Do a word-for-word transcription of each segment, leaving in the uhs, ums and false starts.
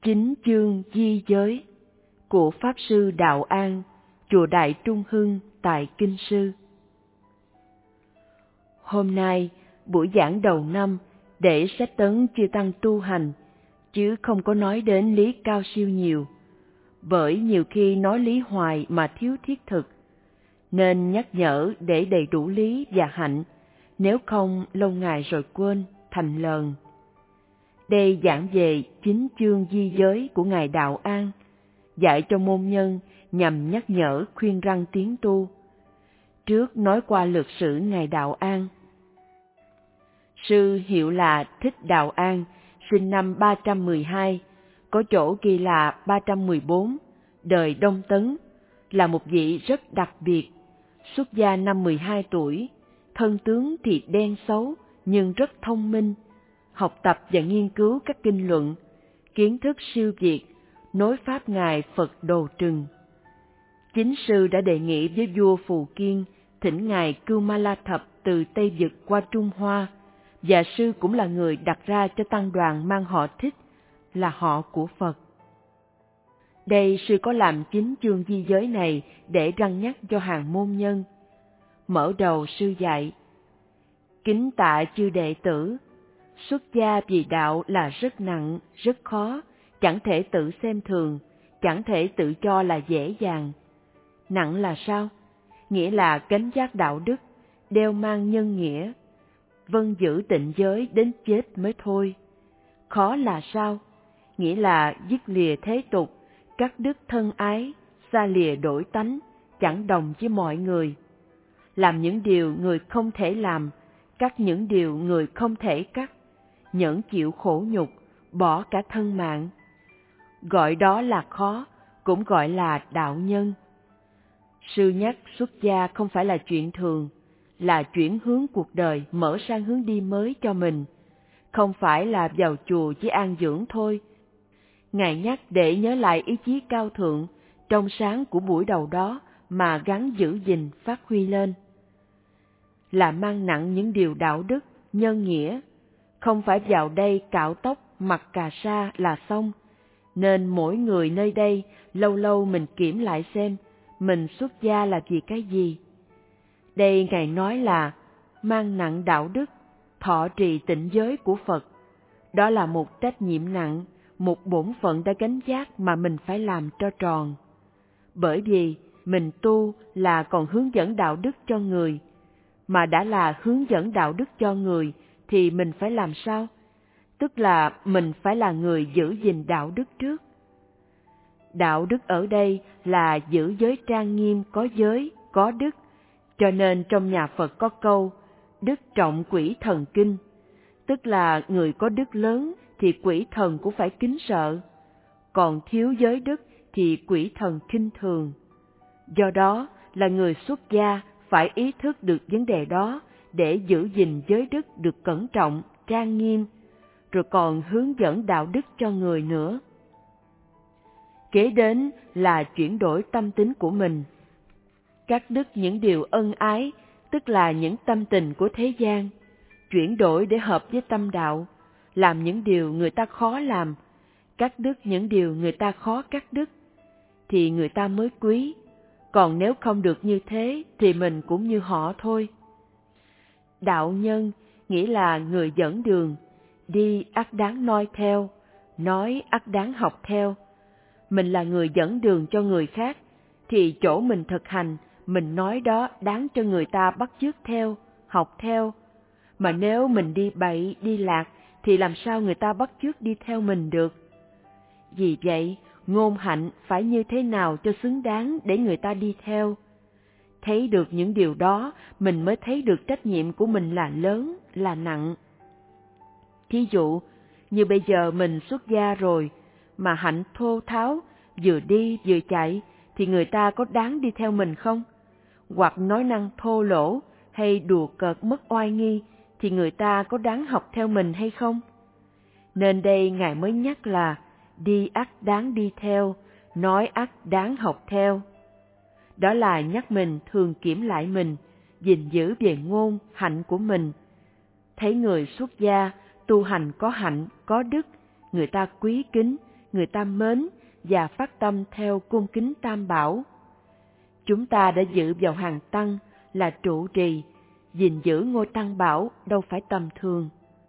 Chính chương di giới của Pháp Sư Đạo An, Chùa Đại Trung Hưng tại Kinh Sư. Hôm nay, buổi giảng đầu năm để sách tấn chư tăng tu hành, chứ không có nói đến lý cao siêu nhiều, bởi nhiều khi nói lý hoài mà thiếu thiết thực, nên nhắc nhở để đầy đủ lý và hạnh, nếu không lâu ngày rồi quên, thành lờn. Đây giảng về chính chương di giới của Ngài Đạo An, dạy cho môn nhân nhằm nhắc nhở khuyên răn tiến tu. Trước nói qua lược sử Ngài Đạo An. Sư hiệu là Thích Đạo An, sinh năm ba trăm mười hai, có chỗ ghi là ba trăm mười bốn, đời Đông Tấn, là một vị rất đặc biệt, xuất gia năm mười hai tuổi, thân tướng thì đen xấu nhưng rất thông minh, học tập và nghiên cứu các kinh luận, kiến thức siêu việt, nối pháp Ngài Phật Đồ Trừng. Chính sư đã đề nghị với vua Phù Kiên thỉnh Ngài Cưu Ma La Thập từ Tây Vực qua Trung Hoa, và sư cũng là người đặt ra cho tăng đoàn mang họ Thích, là họ của Phật. Đây sư có làm chính chương di giới này để răn nhắc cho hàng môn nhân. Mở đầu sư dạy: kính tạ chư đệ tử, xuất gia vì đạo là rất nặng, rất khó, chẳng thể tự xem thường, chẳng thể tự cho là dễ dàng. Nặng là sao? Nghĩa là gánh vác đạo đức, đeo mang nhân nghĩa, vâng giữ tịnh giới đến chết mới thôi. Khó là sao? Nghĩa là dứt lìa thế tục, cắt đứt thân ái, xa lìa đổi tánh, chẳng đồng với mọi người. Làm những điều người không thể làm, cắt những điều người không thể cắt, nhẫn chịu khổ nhục, bỏ cả thân mạng. Gọi đó là khó, cũng gọi là đạo nhân. Sư nhắc xuất gia không phải là chuyện thường, là chuyển hướng cuộc đời, mở sang hướng đi mới cho mình. Không phải là vào chùa chỉ an dưỡng thôi. Ngài nhắc để nhớ lại ý chí cao thượng, trong sáng của buổi đầu đó mà gắng giữ gìn, phát huy lên. Là mang nặng những điều đạo đức, nhân nghĩa, không phải vào đây cạo tóc, mặc cà sa là xong. Nên mỗi người nơi đây lâu lâu mình kiểm lại xem mình xuất gia là vì cái gì. Đây Ngài nói là mang nặng đạo đức, thọ trì tịnh giới của Phật. Đó là một trách nhiệm nặng, một bổn phận đã gánh vác mà mình phải làm cho tròn. Bởi vì mình tu là còn hướng dẫn đạo đức cho người, mà đã là hướng dẫn đạo đức cho người thì mình phải làm sao? Tức là mình phải là người giữ gìn đạo đức trước. Đạo đức ở đây là giữ giới trang nghiêm, có giới, có đức. Cho nên trong nhà Phật có câu đức trọng quỷ thần kinh, tức là người có đức lớn thì quỷ thần cũng phải kính sợ, còn thiếu giới đức thì quỷ thần khinh thường. Do đó là người xuất gia phải ý thức được vấn đề đó để giữ gìn giới đức được cẩn trọng, trang nghiêm, rồi còn hướng dẫn đạo đức cho người nữa. Kế đến là chuyển đổi tâm tính của mình. Cắt đứt những điều ân ái, tức là những tâm tình của thế gian, chuyển đổi để hợp với tâm đạo, làm những điều người ta khó làm, cắt đứt những điều người ta khó cắt đứt, thì người ta mới quý. Còn nếu không được như thế thì mình cũng như họ thôi. Đạo nhân nghĩa là người dẫn đường, đi ắt đáng noi theo, nói ắt đáng học theo. Mình là người dẫn đường cho người khác, thì chỗ mình thực hành, mình nói đó đáng cho người ta bắt chước theo, học theo. Mà nếu mình đi bậy, đi lạc, thì làm sao người ta bắt chước đi theo mình được? Vì vậy, ngôn hạnh phải như thế nào cho xứng đáng để người ta đi theo. Thấy được những điều đó, mình mới thấy được trách nhiệm của mình là lớn, là nặng. Thí dụ, như bây giờ mình xuất gia rồi, mà hạnh thô tháo, vừa đi vừa chạy, thì người ta có đáng đi theo mình không? Hoặc nói năng thô lỗ, hay đùa cợt mất oai nghi, thì người ta có đáng học theo mình hay không? Nên đây Ngài mới nhắc là đi ắt đáng đi theo, nói ắt đáng học theo. Đó là nhắc mình thường kiểm lại mình, gìn giữ về ngôn, hạnh của mình. Thấy người xuất gia, tu hành có hạnh, có đức, người ta quý kính, người ta mến và phát tâm theo cung kính Tam Bảo. Chúng ta đã dự vào hàng tăng là trụ trì, gìn giữ ngôi Tăng Bảo đâu phải tầm thường.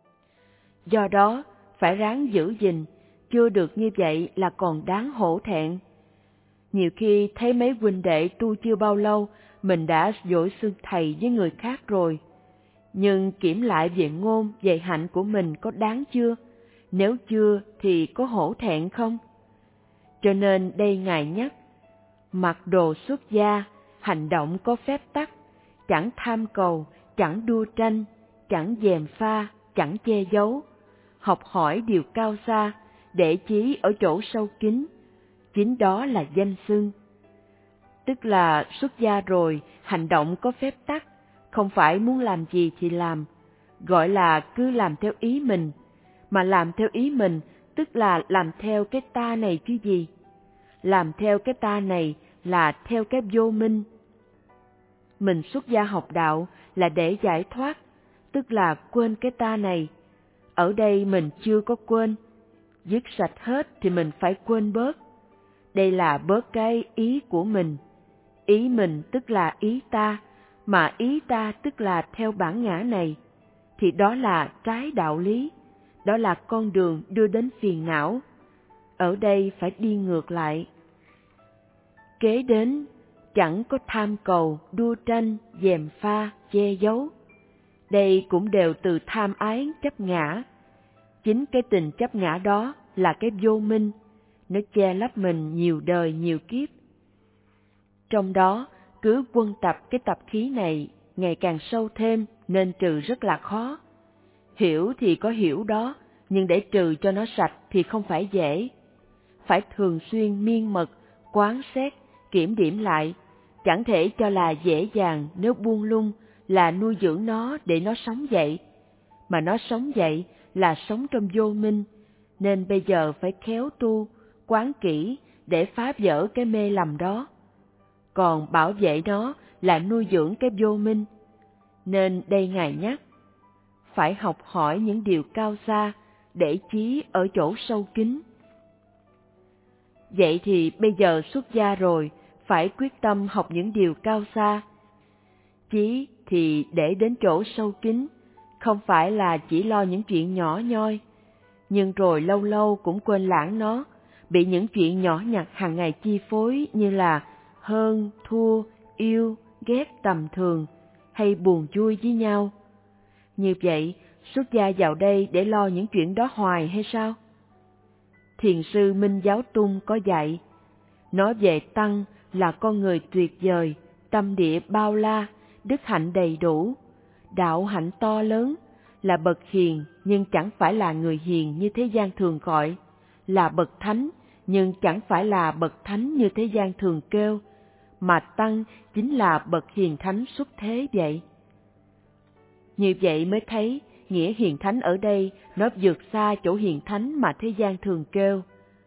Do đó, phải ráng giữ gìn, chưa được như vậy là còn đáng hổ thẹn. Nhiều khi thấy mấy huynh đệ tu chưa bao lâu, mình đã dội xưng thầy với người khác rồi. Nhưng kiểm lại về ngôn, về hạnh của mình có đáng chưa? Nếu chưa thì có hổ thẹn không? Cho nên đây Ngài nhắc, mặc đồ xuất gia, hành động có phép tắc, chẳng tham cầu, chẳng đua tranh, chẳng gièm pha, chẳng che giấu, học hỏi điều cao xa, để chí ở chỗ sâu kín, chính đó là danh xưng. Tức là xuất gia rồi, hành động có phép tắc, không phải muốn làm gì thì làm, gọi là cứ làm theo ý mình, mà làm theo ý mình tức là làm theo cái ta này chứ gì. Làm theo cái ta này là theo cái vô minh. Mình xuất gia học đạo là để giải thoát, tức là quên cái ta này. Ở đây mình chưa có quên, dứt sạch hết thì mình phải quên bớt. Đây là bớt cái ý của mình. Ý mình tức là ý ta, mà ý ta tức là theo bản ngã này. Thì đó là trái đạo lý, đó là con đường đưa đến phiền não. Ở đây phải đi ngược lại. Kế đến, chẳng có tham cầu, đua tranh, gièm pha, che giấu. Đây cũng đều từ tham ái chấp ngã. Chính cái tình chấp ngã đó là cái vô minh, nó che lấp mình nhiều đời nhiều kiếp. Trong đó, cứ quân tập cái tập khí này ngày càng sâu thêm nên trừ rất là khó. Hiểu thì có hiểu đó, nhưng để trừ cho nó sạch thì không phải dễ. Phải thường xuyên miên mật, quán xét, kiểm điểm lại, chẳng thể cho là dễ dàng nếu buông lung là nuôi dưỡng nó để nó sống dậy. Mà nó sống dậy là sống trong vô minh, nên bây giờ phải khéo tu, quán kỹ để phá vỡ cái mê lầm đó. Còn bảo vệ nó là nuôi dưỡng cái vô minh. Nên đây Ngài nhắc, phải học hỏi những điều cao xa, để chí ở chỗ sâu kín. Vậy thì bây giờ xuất gia rồi, phải quyết tâm học những điều cao xa. Chí thì để đến chỗ sâu kín, không phải là chỉ lo những chuyện nhỏ nhoi, nhưng rồi lâu lâu cũng quên lãng nó, bị những chuyện nhỏ nhặt hàng ngày chi phối như là hơn, thua, yêu, ghét tầm thường, hay buồn vui với nhau. Như vậy, xuất gia vào đây để lo những chuyện đó hoài hay sao? Thiền sư Minh Giáo Tung có dạy, nói về Tăng là con người tuyệt vời, tâm địa bao la, đức hạnh đầy đủ, đạo hạnh to lớn, là bậc hiền nhưng chẳng phải là người hiền như thế gian thường gọi, là bậc thánh nhưng chẳng phải là bậc thánh như thế gian thường kêu, mà Tăng chính là bậc hiền thánh xuất thế vậy. Như vậy mới thấy nghĩa hiền thánh ở đây nó vượt xa chỗ hiền thánh mà thế gian thường kêu.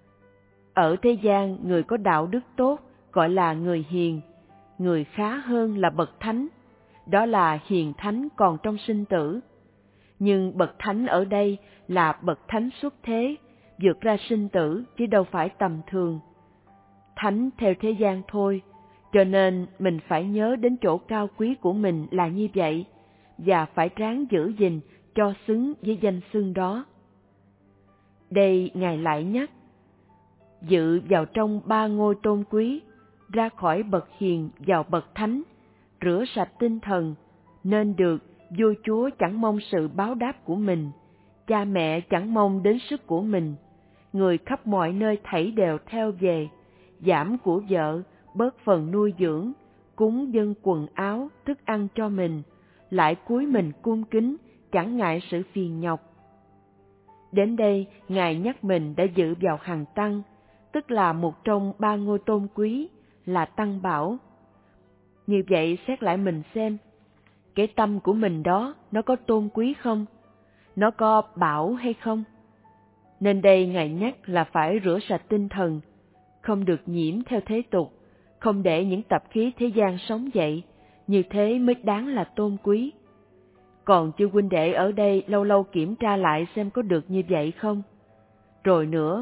Ở thế gian, người có đạo đức tốt gọi là người hiền, người khá hơn là bậc thánh, đó là hiền thánh còn trong sinh tử. Nhưng bậc thánh ở đây là bậc thánh xuất thế, vượt ra sinh tử chứ đâu phải tầm thường. Thánh theo thế gian thôi, cho nên mình phải nhớ đến chỗ cao quý của mình là như vậy, và phải ráng giữ gìn cho xứng với danh xưng đó. Đây Ngài lại nhắc, dự vào trong ba ngôi tôn quý, ra khỏi bậc hiền vào bậc thánh, rửa sạch tinh thần, nên được vua chúa chẳng mong sự báo đáp của mình, cha mẹ chẳng mong đến sức của mình, người khắp mọi nơi thảy đều theo về, giảm của vợ, bớt phần nuôi dưỡng, cúng dâng quần áo, thức ăn cho mình, lại cúi mình cung kính, chẳng ngại sự phiền nhọc. Đến đây, Ngài nhắc mình đã dự vào hàng tăng, tức là một trong ba ngôi tôn quý, là Tăng Bảo. Như vậy xét lại mình xem, cái tâm của mình đó, nó có tôn quý không? Nó có bảo hay không? Nên đây Ngài nhắc là phải rửa sạch tinh thần, không được nhiễm theo thế tục, không để những tập khí thế gian sống dậy, như thế mới đáng là tôn quý. Còn chư huynh đệ ở đây lâu lâu kiểm tra lại xem có được như vậy không? Rồi nữa,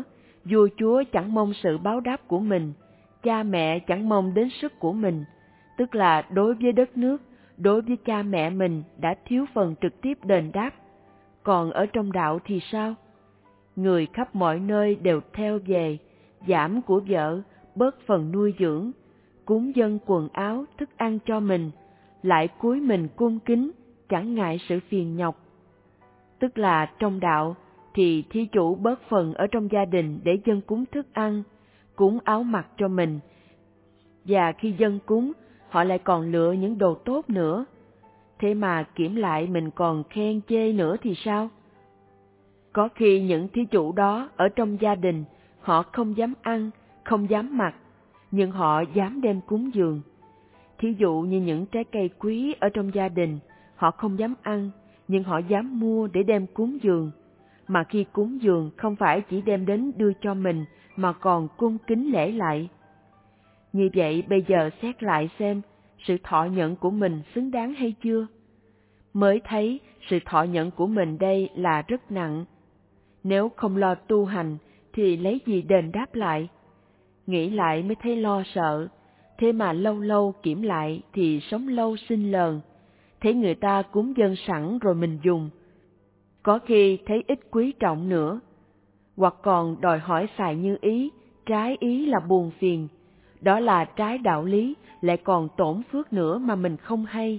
vua chúa chẳng mong sự báo đáp của mình, cha mẹ chẳng mong đến sức của mình, tức là đối với đất nước, đối với cha mẹ mình đã thiếu phần trực tiếp đền đáp. Còn ở trong đạo thì sao? Người khắp mọi nơi đều theo về, giảm của vợ, bớt phần nuôi dưỡng, cúng dâng quần áo, thức ăn cho mình, lại cúi mình cung kính, chẳng ngại sự phiền nhọc. Tức là trong đạo thì thí chủ bớt phần ở trong gia đình để dâng cúng thức ăn, cúng áo mặc cho mình. Và khi dâng cúng, họ lại còn lựa những đồ tốt nữa. Thế mà kiểm lại mình còn khen chê nữa thì sao? Có khi những thí chủ đó ở trong gia đình, họ không dám ăn, không dám mặc, nhưng họ dám đem cúng dường. Thí dụ như những trái cây quý ở trong gia đình, họ không dám ăn, nhưng họ dám mua để đem cúng dường. Mà khi cúng dường không phải chỉ đem đến đưa cho mình, mà còn cung kính lễ lại. Như vậy bây giờ xét lại xem, sự thọ nhận của mình xứng đáng hay chưa? Mới thấy sự thọ nhận của mình đây là rất nặng. Nếu không lo tu hành thì lấy gì đền đáp lại? Nghĩ lại mới thấy lo sợ, thế mà lâu lâu kiểm lại thì sống lâu sinh lờn, thấy người ta cúng dâng sẵn rồi mình dùng. Có khi thấy ít quý trọng nữa, hoặc còn đòi hỏi xài như ý, trái ý là buồn phiền, đó là trái đạo lý, lại còn tổn phước nữa mà mình không hay.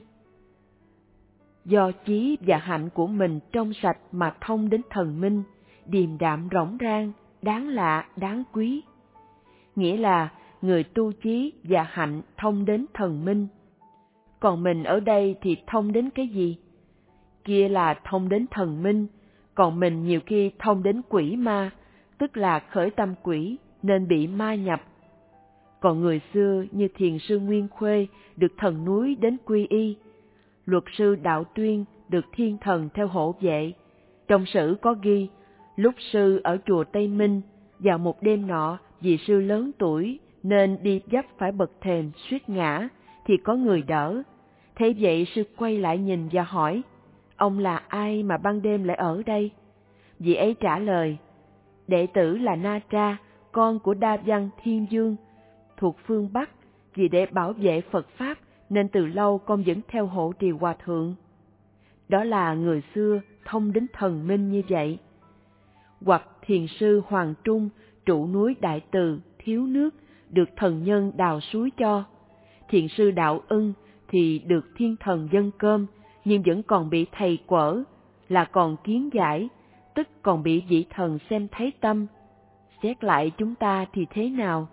Do chí và hạnh của mình trong sạch mà thông đến thần minh, điềm đạm rỗng rang, đáng lạ, đáng quý. Nghĩa là người tu chí và hạnh thông đến thần minh. Còn mình ở đây thì thông đến cái gì? Kia là thông đến thần minh, còn mình nhiều khi thông đến quỷ ma, tức là khởi tâm quỷ nên bị ma nhập. Còn người xưa như thiền sư Nguyên Khuê được thần núi đến quy y, luật sư Đạo Tuyên được thiên thần theo hộ vệ. Trong sử có ghi, lúc sư ở chùa Tây Minh, vào một đêm nọ vì sư lớn tuổi nên đi vấp phải bậc thềm suýt ngã, thì có người đỡ. Thế vậy sư quay lại nhìn và hỏi, ông là ai mà ban đêm lại ở đây? Vị ấy trả lời, đệ tử là Na Tra, con của Đa Văn Thiên Dương, thuộc phương Bắc, vì để bảo vệ Phật Pháp nên từ lâu con vẫn theo hộ trì hòa thượng. Đó là người xưa thông đến thần minh như vậy. Hoặc thiền sư Hoàng Trung trụ núi Đại Từ thiếu nước, được thần nhân đào suối cho. Thiền sư Đạo Ưng thì được thiên thần dâng cơm, nhưng vẫn còn bị thầy quở, là còn kiến giải, tức còn bị vị thần xem thấy tâm. Xét lại chúng ta thì thế nào?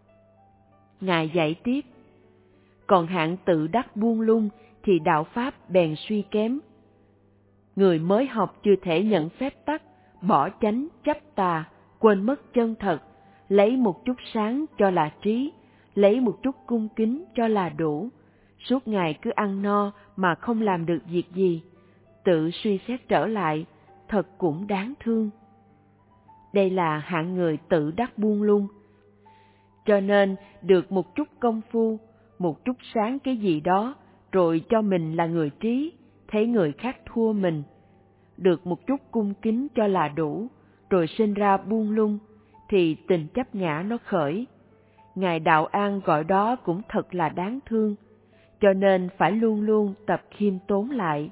Ngài dạy tiếp, còn hạng tự đắc buông lung thì đạo pháp bèn suy kém. Người mới học chưa thể nhận phép tắc, bỏ chánh chấp tà, quên mất chân thật, lấy một chút sáng cho là trí, lấy một chút cung kính cho là đủ. Suốt ngày cứ ăn no mà không làm được việc gì, tự suy xét trở lại, thật cũng đáng thương. Đây là hạng người tự đắc buông lung. Cho nên được một chút công phu, một chút sáng cái gì đó, rồi cho mình là người trí, thấy người khác thua mình. Được một chút cung kính cho là đủ, rồi sinh ra buông lung, thì tình chấp ngã nó khởi. Ngài Đạo An gọi đó cũng thật là đáng thương, cho nên phải luôn luôn tập khiêm tốn lại.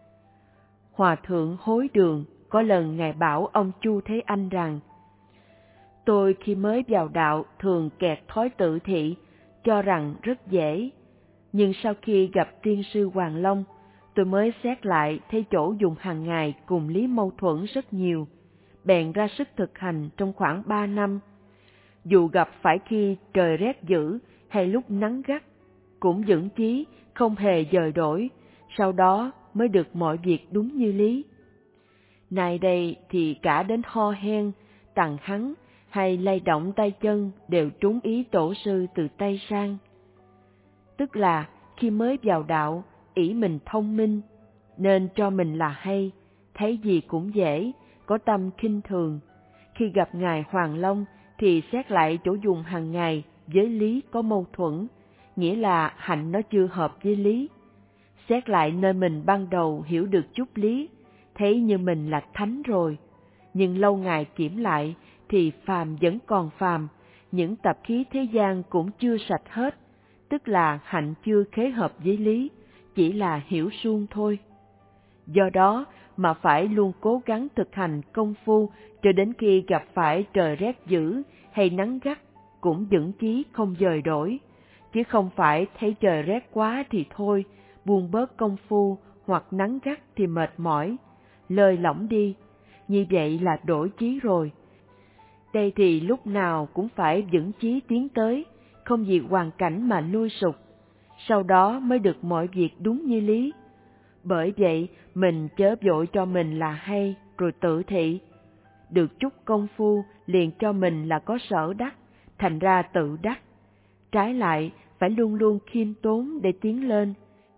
Hòa thượng Hối Đường có lần Ngài bảo ông Chu Thế Anh rằng, tôi khi mới vào đạo thường kẹt thói tự thị, cho rằng rất dễ. Nhưng sau khi gặp tiên sư Hoàng Long, tôi mới xét lại thấy chỗ dùng hàng ngày cùng lý mâu thuẫn rất nhiều, bèn ra sức thực hành trong khoảng ba năm. Dù gặp phải khi trời rét dữ hay lúc nắng gắt, cũng vững chí, không hề dời đổi, sau đó mới được mọi việc đúng như lý. Nay đây thì cả đến ho hen, tằng hắng hay lay động tay chân đều trúng ý tổ sư từ Tây sang. Tức là khi mới vào đạo, ỷ mình thông minh, nên cho mình là hay, thấy gì cũng dễ, có tâm khinh thường. Khi gặp Ngài Hoàng Long thì xét lại chỗ dùng hàng ngày với lý có mâu thuẫn, nghĩa là hạnh nó chưa hợp với lý. Xét lại nơi mình ban đầu hiểu được chút lý, thấy như mình là thánh rồi, nhưng lâu ngày kiểm lại thì phàm vẫn còn phàm, những tập khí thế gian cũng chưa sạch hết, tức là hạnh chưa khế hợp với lý, chỉ là hiểu suông thôi. Do đó mà phải luôn cố gắng thực hành công phu cho đến khi gặp phải trời rét dữ hay nắng gắt cũng vững chí không dời đổi, chứ không phải thấy trời rét quá thì thôi, buông bớt công phu, hoặc nắng gắt thì mệt mỏi, lơi lỏng đi, như vậy là đổi chí rồi. Đây thì lúc nào cũng phải vững chí tiến tới, không vì hoàn cảnh mà lui sụp, sau đó mới được mọi việc đúng như lý. Bởi vậy mình chớ vội cho mình là hay rồi tự thị, được chút công phu liền cho mình là có sở đắc, thành ra tự đắc. Trái lại phải luôn luôn khiêm tốn để tiến lên.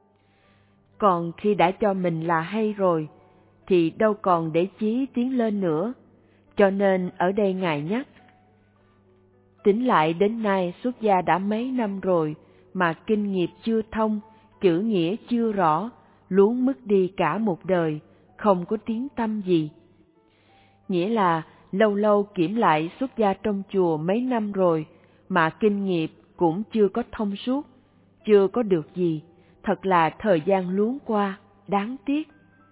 Còn khi đã cho mình là hay rồi thì đâu còn để chí tiến lên nữa. Cho nên ở đây Ngài nhắc, tính lại đến nay xuất gia đã mấy năm rồi mà kinh nghiệp chưa thông, chữ nghĩa chưa rõ, luống mất đi cả một đời, không có tiếng tăm gì. Nghĩa là lâu lâu kiểm lại xuất gia trong chùa mấy năm rồi mà kinh nghiệp cũng chưa có thông suốt, chưa có được gì, thật là thời gian luống qua, đáng tiếc.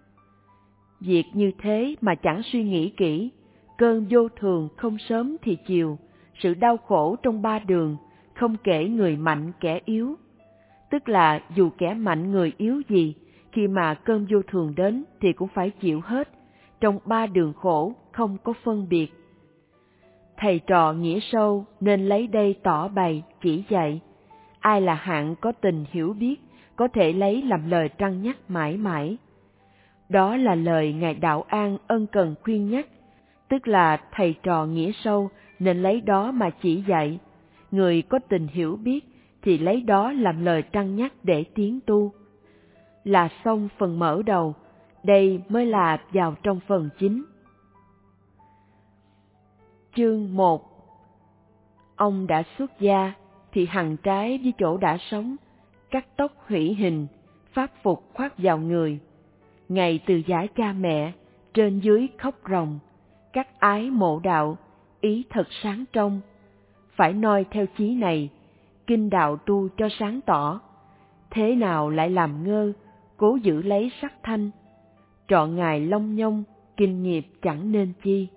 Việc như thế mà chẳng suy nghĩ kỹ, cơn vô thường không sớm thì chiều, sự đau khổ trong ba đường, không kể người mạnh kẻ yếu. Tức là dù kẻ mạnh người yếu gì, khi mà cơn vô thường đến thì cũng phải chịu hết, trong ba đường khổ không có phân biệt. Thầy trò nghĩa sâu nên lấy đây tỏ bày, chỉ dạy. Ai là hạng có tình hiểu biết, có thể lấy làm lời trăn nhắc mãi mãi. Đó là lời Ngài Đạo An ân cần khuyên nhắc, tức là thầy trò nghĩa sâu nên lấy đó mà chỉ dạy. Người có tình hiểu biết thì lấy đó làm lời trăn nhắc để tiến tu. Là xong phần mở đầu, đây mới là vào trong phần chính. Chương một. Ông đã xuất gia thì hằn trái với chỗ đã sống, cắt tóc hủy hình, pháp phục khoác vào người. Ngày từ giả cha mẹ, trên dưới khóc ròng, các ái mộ đạo, ý thật sáng trong. Phải noi theo chí này, kinh đạo tu cho sáng tỏ. Thế nào lại làm ngơ, cố giữ lấy sắc thanh. Trọn ngày long nhông, kinh nghiệp chẳng nên chi.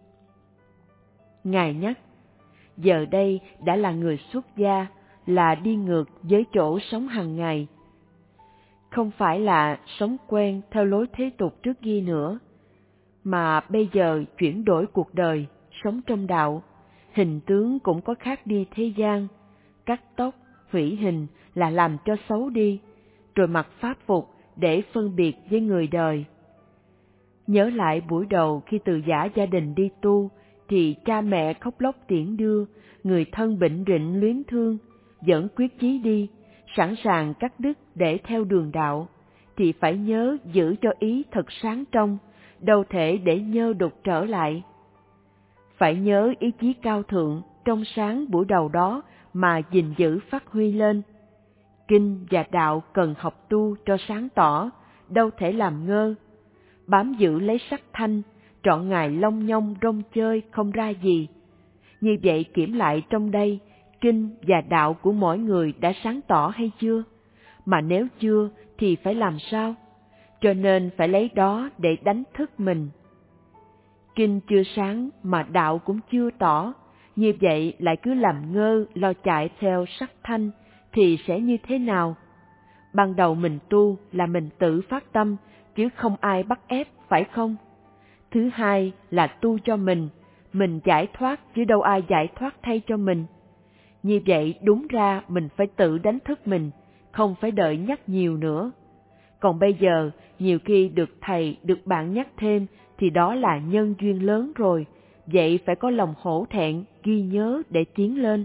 Ngài nhắc, giờ đây đã là người xuất gia, là đi ngược với chỗ sống hàng ngày. Không phải là sống quen theo lối thế tục trước kia nữa, mà bây giờ chuyển đổi cuộc đời, sống trong đạo, hình tướng cũng có khác đi thế gian, cắt tóc, hủy hình là làm cho xấu đi, rồi mặc pháp phục để phân biệt với người đời. Nhớ lại buổi đầu khi từ giã gia đình đi tu, thì cha mẹ khóc lóc tiễn đưa, người thân bệnh rịnh luyến thương, vẫn quyết chí đi, sẵn sàng cắt đứt để theo đường đạo, thì phải nhớ giữ cho ý thật sáng trong, đâu thể để nhơ đục trở lại. Phải nhớ ý chí cao thượng, trong sáng buổi đầu đó mà gìn giữ phát huy lên. Kinh và đạo cần học tu cho sáng tỏ, đâu thể làm ngơ. Bám giữ lấy sắc thanh, trọn ngày long nhông rong chơi không ra gì. Như vậy kiểm lại trong đây, kinh và đạo của mỗi người đã sáng tỏ hay chưa? Mà nếu chưa thì phải làm sao? Cho nên phải lấy đó để đánh thức mình. Kinh chưa sáng mà đạo cũng chưa tỏ, như vậy lại cứ làm ngơ lo chạy theo sắc thanh thì sẽ như thế nào? Ban đầu mình tu là mình tự phát tâm, chứ không ai bắt ép, phải không? Thứ hai là tu cho mình, mình giải thoát chứ đâu ai giải thoát thay cho mình. Như vậy đúng ra mình phải tự đánh thức mình, không phải đợi nhắc nhiều nữa. Còn bây giờ, nhiều khi được thầy, được bạn nhắc thêm, thì đó là nhân duyên lớn rồi, vậy phải có lòng hổ thẹn, ghi nhớ để tiến lên.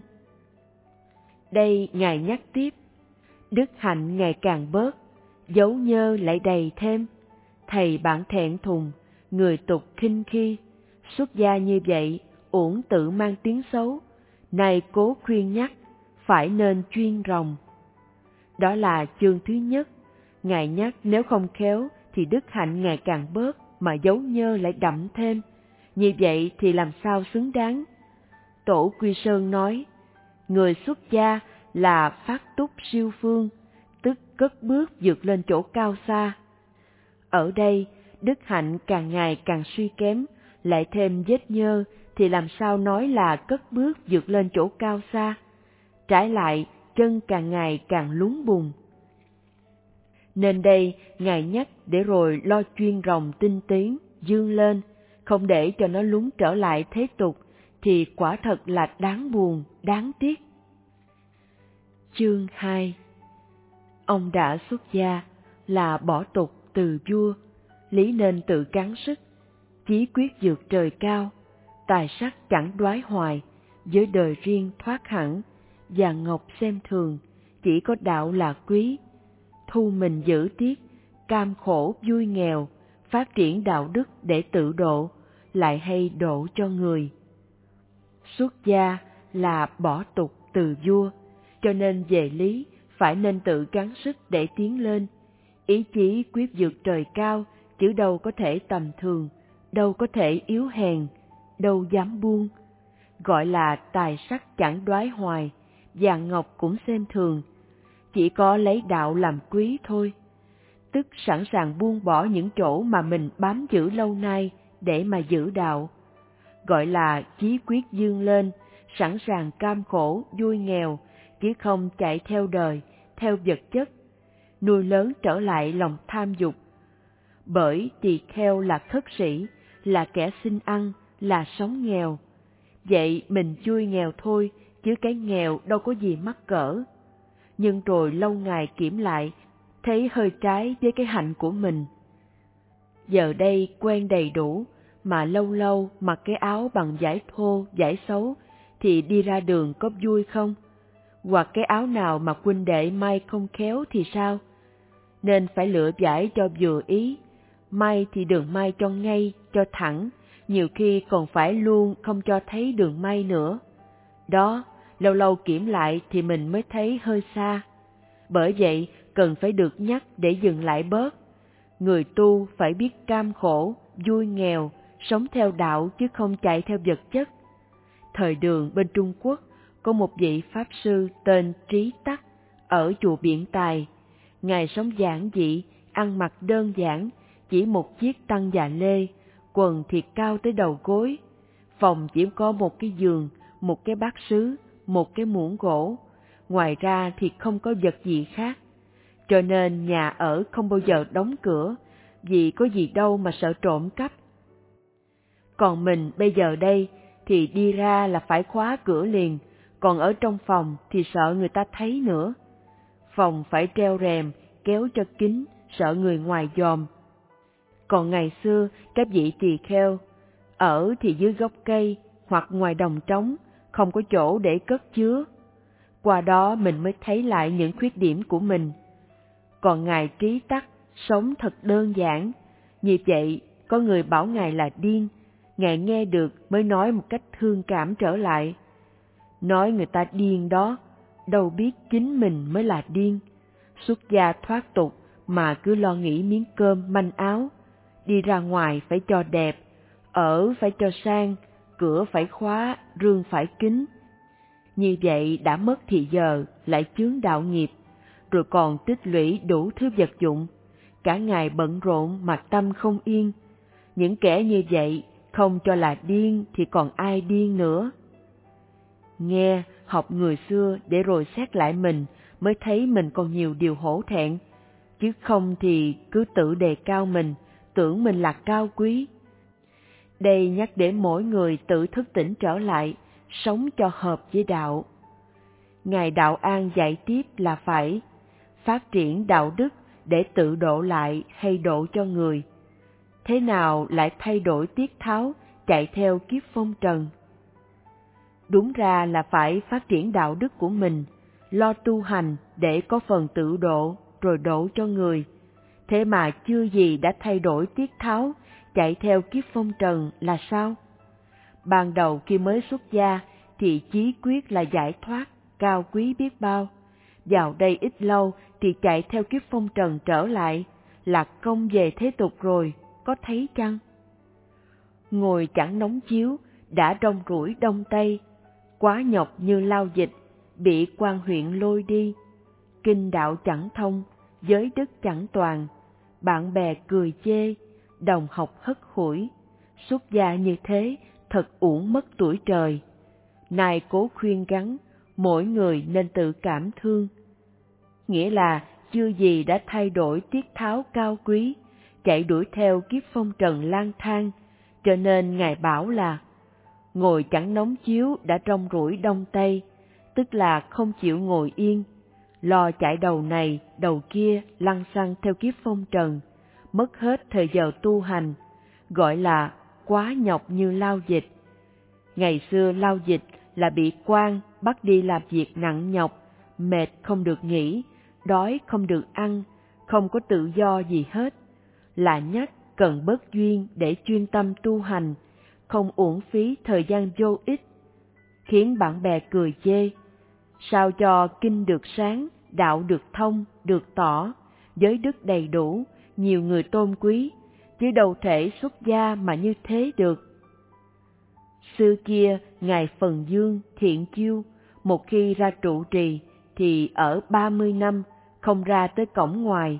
Đây Ngài nhắc tiếp, đức hạnh ngày càng bớt, dấu nhơ lại đầy thêm, thầy bạn thẹn thùng, người tục khinh khi, xuất gia như vậy, uổng tự mang tiếng xấu, này cố khuyên nhắc, phải nên chuyên ròng. Đó là chương thứ nhất, Ngài nhắc nếu không khéo thì đức hạnh ngày càng bớt mà dấu nhơ lại đậm thêm, như vậy thì làm sao xứng đáng. Tổ Quy Sơn nói, người xuất gia là phát túc siêu phương, tức cất bước vượt lên chỗ cao xa. Ở đây, đức hạnh càng ngày càng suy kém, lại thêm vết nhơ, thì làm sao nói là cất bước vượt lên chỗ cao xa? Trái lại, chân càng ngày càng lún bùn. Nên đây, Ngài nhắc để rồi lo chuyên rồng tinh tiến, dương lên, không để cho nó lún trở lại thế tục, thì quả thật là đáng buồn, đáng tiếc. Chương hai. Ông đã xuất gia là bỏ tục từ vua, lý nên tự cắn sức, chí quyết vượt trời cao, tài sắc chẳng đoái hoài, với đời riêng thoát hẳn, vàng ngọc xem thường, chỉ có đạo là quý. Thu mình giữ tiết, cam khổ vui nghèo, phát triển đạo đức để tự độ, lại hay độ cho người. Xuất gia là bỏ tục từ vua, cho nên về lý phải nên tự gắng sức để tiến lên. Ý chí quyết vượt trời cao, chứ đâu có thể tầm thường, đâu có thể yếu hèn, đâu dám buông. Gọi là tài sắc chẳng đoái hoài, vàng ngọc cũng xem thường, chỉ có lấy đạo làm quý thôi. Tức sẵn sàng buông bỏ những chỗ mà mình bám giữ lâu nay để mà giữ đạo. Gọi là chí quyết dương lên, sẵn sàng cam khổ, vui nghèo, chứ không chạy theo đời, theo vật chất, nuôi lớn trở lại lòng tham dục. Bởi tỳ kheo là khất sĩ, là kẻ xin ăn, là sống nghèo. Vậy mình vui nghèo thôi, chứ cái nghèo đâu có gì mắc cỡ. Nhưng rồi lâu ngày kiểm lại, thấy hơi trái với cái hạnh của mình. Giờ đây quen đầy đủ, mà lâu lâu mặc cái áo bằng vải thô, vải xấu, thì đi ra đường có vui không? Hoặc cái áo nào mà huynh đệ may không khéo thì sao? Nên phải lựa vải cho vừa ý, may thì đường may cho ngay, cho thẳng, nhiều khi còn phải luôn không cho thấy đường may nữa. Đó, lâu lâu kiểm lại thì mình mới thấy hơi xa. Bởi vậy, cần phải được nhắc để dừng lại bớt. Người tu phải biết cam khổ, vui nghèo, sống theo đạo chứ không chạy theo vật chất. Thời Đường bên Trung Quốc, có một vị Pháp Sư tên Trí Tắc, ở chùa Biện Tài. Ngài sống giản dị, ăn mặc đơn giản, chỉ một chiếc tăng già lê, quần thì cao tới đầu gối. Phòng chỉ có một cái giường, một cái bát sứ, một cái muỗng gỗ. Ngoài ra thì không có vật gì khác. Cho nên nhà ở không bao giờ đóng cửa, vì có gì đâu mà sợ trộm cắp. Còn mình bây giờ đây thì đi ra là phải khóa cửa liền, còn ở trong phòng thì sợ người ta thấy nữa. Phòng phải treo rèm, kéo cho kín, sợ người ngoài dòm. Còn ngày xưa, các vị tỳ kheo, ở thì dưới gốc cây hoặc ngoài đồng trống, không có chỗ để cất chứa. Qua đó mình mới thấy lại những khuyết điểm của mình. Còn Ngài Trí Tắc sống thật đơn giản, như vậy có người bảo Ngài là điên, Ngài nghe được mới nói một cách thương cảm trở lại. Nói người ta điên đó, đâu biết chính mình mới là điên. Xuất gia thoát tục mà cứ lo nghĩ miếng cơm manh áo, đi ra ngoài phải cho đẹp, ở phải cho sang, cửa phải khóa, rương phải kín. Như vậy đã mất thì giờ, lại chướng đạo nghiệp, rồi còn tích lũy đủ thứ vật dụng, cả ngày bận rộn mà tâm không yên. Những kẻ như vậy không cho là điên thì còn ai điên nữa. Nghe, học người xưa để rồi xét lại mình mới thấy mình còn nhiều điều hổ thẹn, chứ không thì cứ tự đề cao mình, tưởng mình là cao quý. Đây nhắc để mỗi người tự thức tỉnh trở lại, sống cho hợp với đạo. Ngài Đạo An dạy tiếp là phải phát triển đạo đức để tự độ lại hay độ cho người. Thế nào lại thay đổi tiết tháo, chạy theo kiếp phong trần? Đúng ra là phải phát triển đạo đức của mình, lo tu hành để có phần tự độ rồi độ cho người. Thế mà chưa gì đã thay đổi tiết tháo, chạy theo kiếp phong trần là sao? Ban đầu khi mới xuất gia thì chí quyết là giải thoát, cao quý biết bao. Vào đây ít lâu thì chạy theo kiếp phong trần trở lại, là công về thế tục rồi, có thấy chăng? Ngồi chẳng nóng chiếu, đã rong ruổi đông tây, quá nhọc như lao dịch, bị quan huyện lôi đi. Kinh đạo chẳng thông, giới đức chẳng toàn, bạn bè cười chê, đồng học hất hủi. Xuất gia như thế, thật uổng mất tuổi trời. Này cố khuyên gắn, mỗi người nên tự cảm thương. Nghĩa là chưa gì đã thay đổi tiết tháo cao quý, chạy đuổi theo kiếp phong trần lang thang, cho nên Ngài bảo là ngồi chẳng nóng chiếu đã trong rủi đông tây, tức là không chịu ngồi yên, lo chạy đầu này đầu kia lăng xăng theo kiếp phong trần, mất hết thời giờ tu hành, gọi là quá nhọc như lao dịch. Ngày xưa lao dịch là bị quan bắt đi làm việc nặng nhọc, mệt không được nghỉ, đói không được ăn, không có tự do gì hết, là nhắc cần bớt duyên để chuyên tâm tu hành, không uổng phí thời gian vô ích, khiến bạn bè cười chê. Sao cho kinh được sáng, đạo được thông, được tỏ, giới đức đầy đủ, nhiều người tôn quý, chứ đâu thể xuất gia mà như thế được. Xưa kia, Ngài Phần Dương, Thiện Chiêu, một khi ra trụ trì, thì ở ba mươi năm, không ra tới cổng ngoài.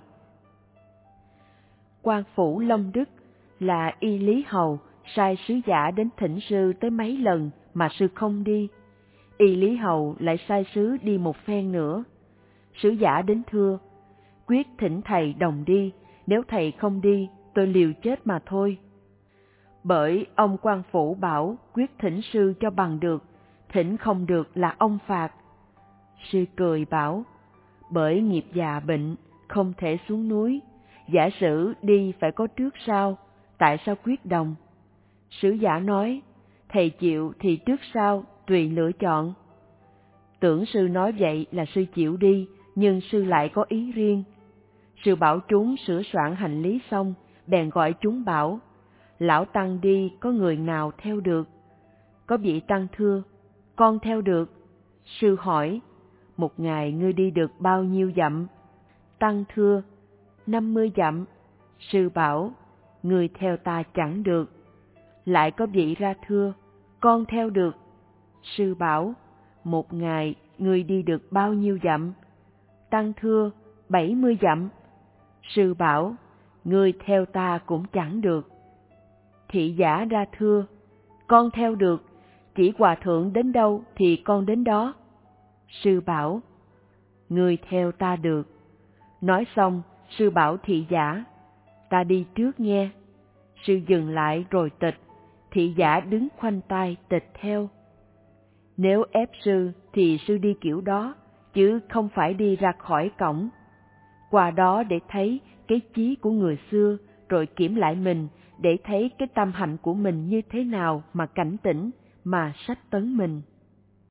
Quan phủ Long Đức là Y Lý Hầu, sai sứ giả đến thỉnh sư tới mấy lần mà sư không đi. Y Lý Hầu lại sai sứ đi một phen nữa. Sứ giả đến thưa, quyết thỉnh thầy đồng đi, nếu thầy không đi, tôi liều chết mà thôi. Bởi ông quan phủ bảo quyết thỉnh sư cho bằng được, thỉnh không được là ông phạt. Sư cười bảo, bởi nghiệp già bệnh, không thể xuống núi, giả sử đi phải có trước sau, tại sao quyết đồng? Sứ giả nói, thầy chịu thì trước sau, tùy lựa chọn. Tưởng sư nói vậy là sư chịu đi, nhưng sư lại có ý riêng. Sư bảo chúng sửa soạn hành lý xong, bèn gọi chúng bảo, lão tăng đi có người nào theo được? Có vị tăng thưa, con theo được. Sư hỏi, một ngày ngươi đi được bao nhiêu dặm? Tăng thưa, năm mươi dặm. Sư bảo, ngươi theo ta chẳng được. Lại có vị ra thưa, con theo được. Sư bảo, một ngày ngươi đi được bao nhiêu dặm? Tăng thưa, bảy mươi dặm. Sư bảo, ngươi theo ta cũng chẳng được. Thị giả ra thưa, con theo được, chỉ hòa thượng đến đâu thì con đến đó. Sư bảo, ngươi theo ta được. Nói xong, sư bảo thị giả, ta đi trước nghe. Sư dừng lại rồi tịch, thị giả đứng khoanh tay tịch theo. Nếu ép sư thì sư đi kiểu đó, chứ không phải đi ra khỏi cổng. Qua đó để thấy cái chí của người xưa, rồi kiểm lại mình để thấy cái tâm hạnh của mình như thế nào mà cảnh tỉnh, mà sách tấn mình.